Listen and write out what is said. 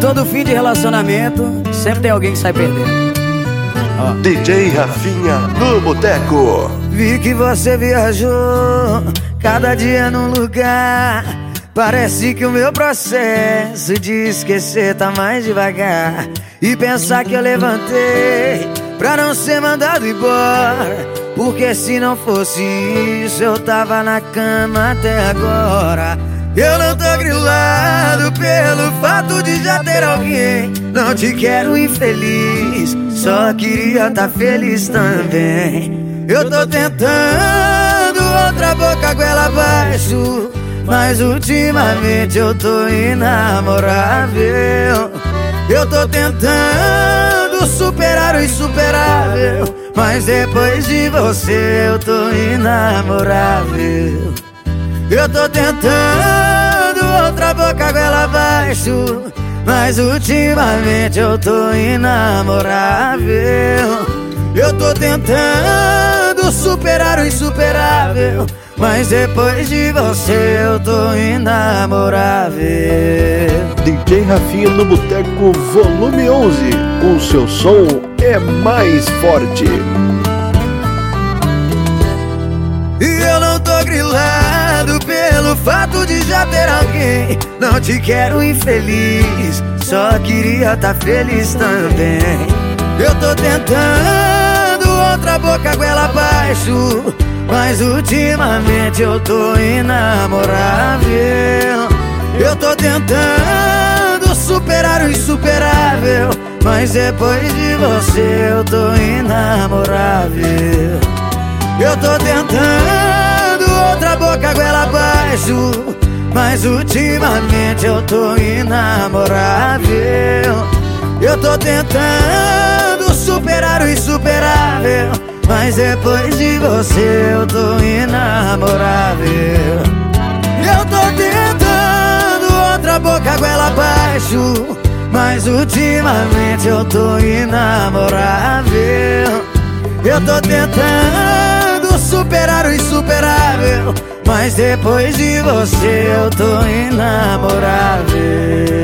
Todo fim de relacionamento sempre tem alguém que sai perdendo. Ó. DJ Rafinha no Boteco. Vi que você viajou, cada dia num lugar. Parece que o meu processo de esquecer tá mais devagar. E pensar que eu levantei pra não ser mandado embora, porque se não fosse isso eu tava na cama até agora. Eu não tô grilado pelo fato de já ter alguém. Não te quero infeliz, só queria tá feliz também. Eu tô tentando outra boca goela abaixo, mas ultimamente eu tô inamorável. Eu tô tentando superar o insuperável, mas depois de você eu tô inamorável. Eu tô tentando outra boca goela abaixo, mas ultimamente eu tô inamorável. Eu tô tentando superar o insuperável, mas depois de você eu tô inamorável. DJ Rafinha no Boteco volume 11. O seu som é mais forte. E eu não tô grilado pelo fato de já ter alguém. Não te quero infeliz, só queria tá feliz também. Eu tô tentando outra boca goela abaixo, mas ultimamente eu tô inamorável. Eu tô tentando superar o insuperável, mas depois de você eu tô inamorável. Eu tô tentando outra boca goela abaixo, mas ultimamente eu tô inamorável. Eu tô tentando superar o insuperável, mas depois de você eu tô inamorável. Eu tô tentando outra boca goela abaixo, mas ultimamente eu tô inamorável. Eu tô tentando superar o insuperável, mas depois de você eu tô inamorável.